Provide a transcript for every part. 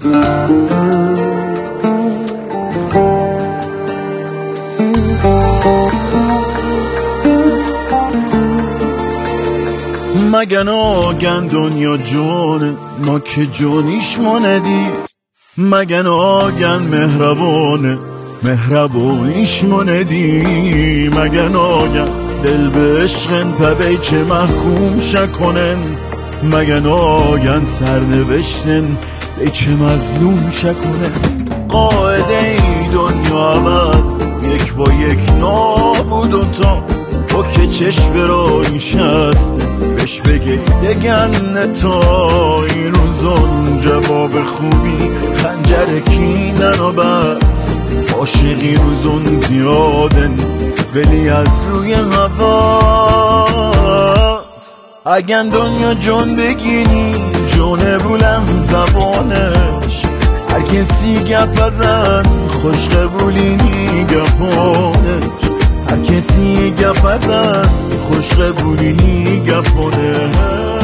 مگه ناگن دنیا جونه ما که جونیش ماندی، مگه ناگن مهربانه مهربانیش ماندی، مگه ناگن دل به عشقن پبی چه محکوم شکنن، مگه ناگن سرنوشتن به چه مظلوم شکنن. قاعده ای دنیا عوض یک با یک نابود و تا با که چشم برای شسته بهش بگه دگن تا این روزان جواب خوبی خنجر کینن و بس عاشقی روزون زیادن ولی از روی هواست. اگه دنیا جون بگینی جونه بلند زبانش، هر کسی گپ ازن خوش قبولینی گپانش، هر کسی گپ ازن خوش قبولینی گپانش.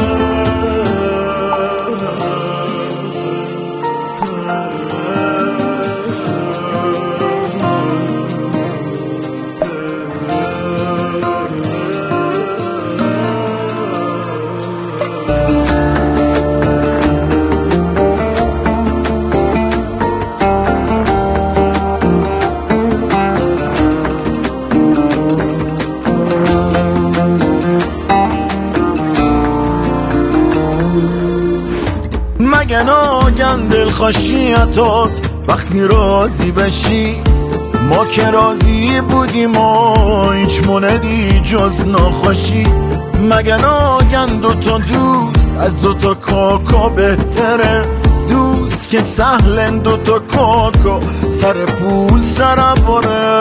مگه ناگن دلخوشیتات وقتی راضی بشی، ما که راضی بودیم و هیچ موندی جز ناخوشی. مگه ناگن دوتا دوست از دوتا کاکا بهتره، دوست که سهلن دوتا کاکا سر پول سر باره.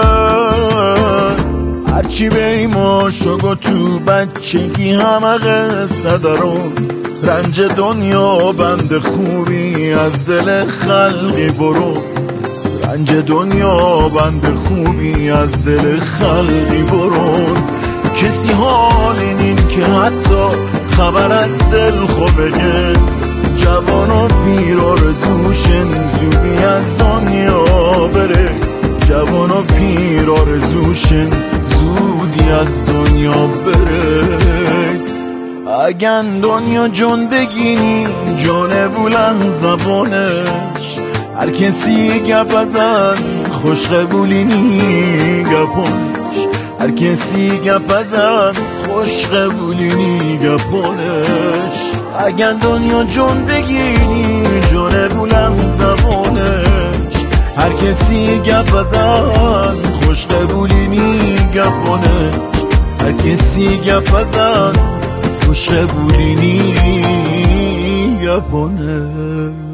هرچی بیما شگو تو بچگی همه قصه دارم، رنج دنیا بند خوبی از دل خلقی برو، رنج دنیا بند خوبی از دل خلقی برو. کسی حال این که حتی خبر از دل خوبه، جوان و پیر آرزوشن زودی از دنیا بره، جوان و پیر آرزوشن زودی از دنیا بره. اگه دنیا جون بگینی جون بلند زبانش، هر کسی گپ ازن خوش قبولینی گپانش، هر کسی گپ ازن خوش قبولینی گپانش. اگه دنیا جون بگینی جون بلند زبانش، هر کسی گپ ازن خوش قبولینی گپانش، هر کسی گپ ازن خوش قبولینی گپانه.